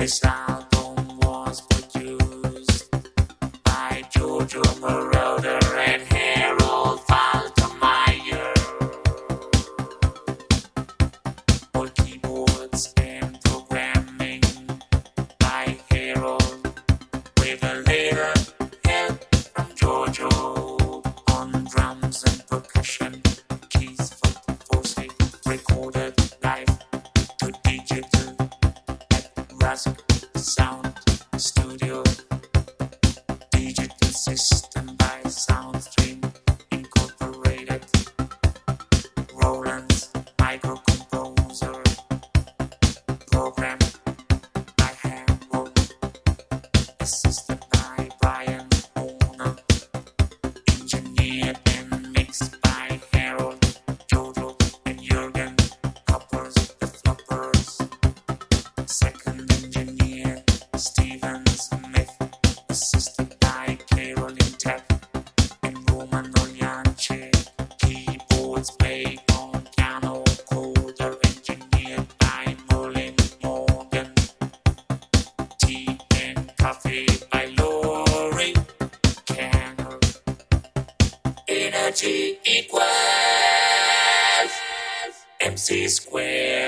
This album was produced by Giorgio Moroder and Harold Faltermeyer. For keyboards and programming by Harold, with a later help from Giorgio. On drums and percussion, Keith Forsyth recorded live to digital at Rask Sound Studio. Digital system by Soundstream Incorporated. Roland's microcomposer program by Harold, assisted by Brian Horner. Engineered and mixed by Harold, Jojo, and Jürgen Koppers, the Floppers. Second engineer, Stephen Smith, assisted by Caroline Tepp and Roman Oliance. Keyboards played on piano, coder engineered by Merlin Morgan. Tea and coffee by Laurie Canner. Energy equals MC squared.